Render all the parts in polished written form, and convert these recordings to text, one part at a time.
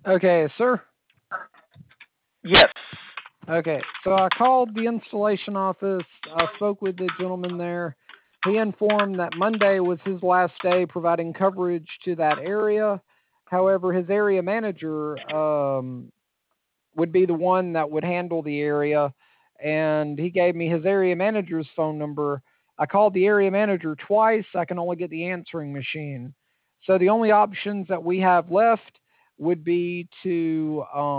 Okay, sir. Yes. Okay, so I called the installation office. I spoke with the gentleman there. He informed that Monday was his last day providing coverage to that area. However, his area manager would be the one that would handle the area, and he gave me his area manager's phone number. I called the area manager twice. I can only get the answering machine. So the only options that we have left would be to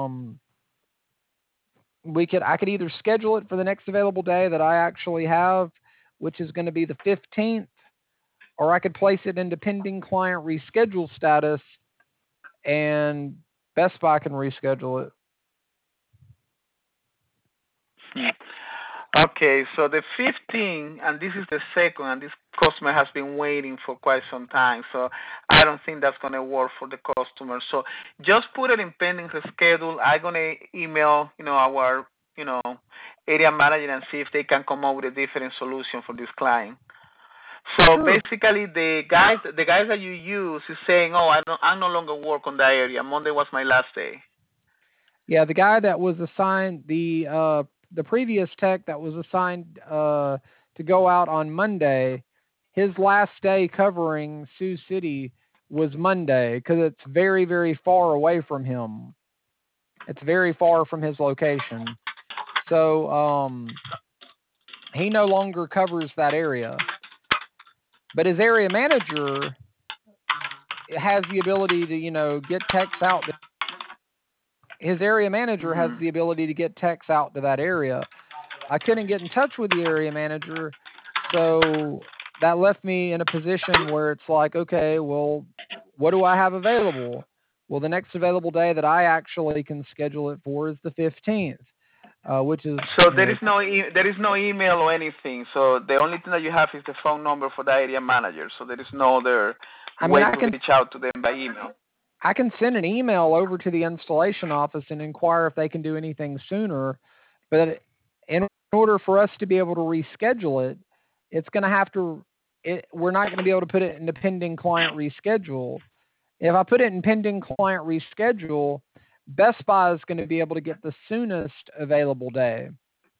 I could either schedule it for the next available day that I actually have, which is going to be the 15th, or I could place it into pending client reschedule status and Best Buy can reschedule it. Hmm. Okay, so the 15, and this is the second, and this customer has been waiting for quite some time, so I don't think that's going to work for the customer. So just put it in pending reschedule. I'm going to email, our, you know, area manager and see if they can come up with a different solution for this client. So Sure. basically, the guys that you use is saying, "Oh, I no longer work on that area. Monday was my last day." Yeah, the guy that was assigned the previous tech that was assigned to go out on Monday, his last day covering Sioux City was Monday because it's very very far away from him. It's very far from his location. So he no longer covers that area. But his area manager has the ability to, get techs out. His area manager has Hmm. the ability to get techs out to that area. I couldn't get in touch with the area manager, so that left me in a position where it's like, okay, well, what do I have available? Well, the next available day that I actually can schedule it for is the 15th, which is, So there is no email or anything. So the only thing that you have is the phone number for the area manager. So there is no other I mean, way to reach out to them by email. I can send an email over to the installation office and inquire if they can do anything sooner. But in order for us to be able to reschedule it, it's going to have to. We're not going to be able to put it in the pending client reschedule. If I put it in pending client reschedule, Best Buy is going to be able to get the soonest available day.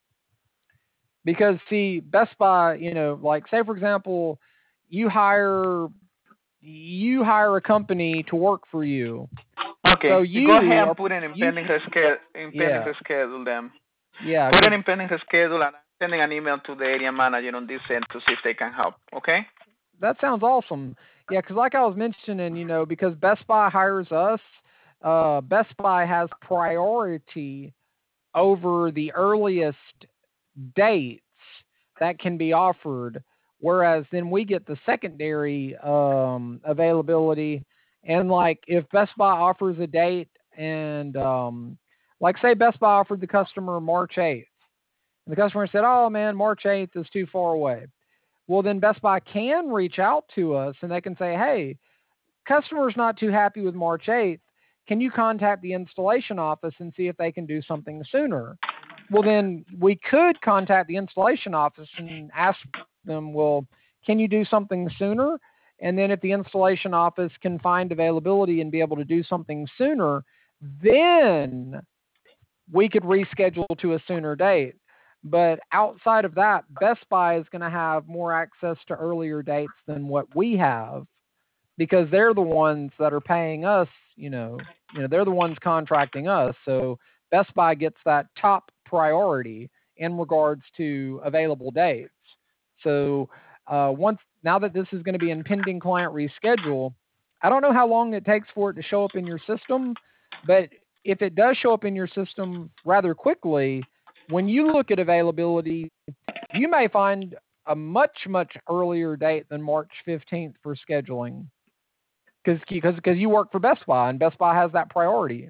Because see, Best Buy, like say for example, you hire you hire a company to work for you. Okay, So you go ahead you and are put it in you pending reschedule. In pending yeah reschedule them. yeah Put it because in pending reschedule, and I'm sending an email to the area manager on this end to see if they can help. Okay. that sounds awesome. Yeah, because like I was mentioning, because Best Buy hires us, Best Buy has priority over the earliest dates that can be offered, whereas then we get the secondary availability. And like if Best Buy offers a date and like say Best Buy offered the customer March 8th, and the customer said, "Oh man, March 8th is too far away." Well, then Best Buy can reach out to us and they can say, "Hey, customer's not too happy with March 8th. Can you contact the installation office and see if they can do something sooner?" Well, then we could contact the installation office and ask them, "Well, can you do something sooner?" And then if the installation office can find availability and be able to do something sooner, then we could reschedule to a sooner date. But outside of that, Best Buy is going to have more access to earlier dates than what we have because they're the ones that are paying us, they're the ones contracting us. So Best Buy gets that top priority in regards to available dates. So once now that this is going to be in pending client reschedule, I don't know how long it takes for it to show up in your system, but if it does show up in your system rather quickly, when you look at availability, you may find a much earlier date than March 15th for scheduling because you work for Best Buy and Best Buy has that priority.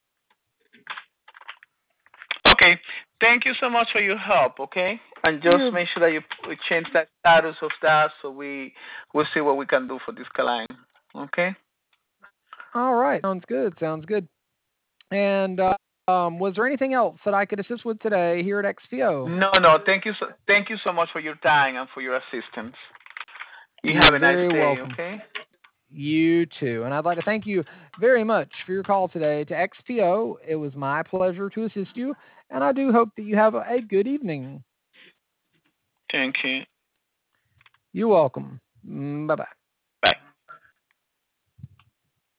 Okay. Thank you so much for your help. Okay. And just You're make sure that you change that status of that so we will see what we can do for this client. Okay. all right. Sounds good. Sounds good. And was there anything else that I could assist with today here at XPO? No, no. Thank you so much for your time and for your assistance. You You're have a nice very day. welcome. Okay. You too. And I'd like to thank you. very much for your call today to XPO. It was my pleasure to assist you, and I do hope that you have a good evening. Thank you. You're welcome. Bye bye.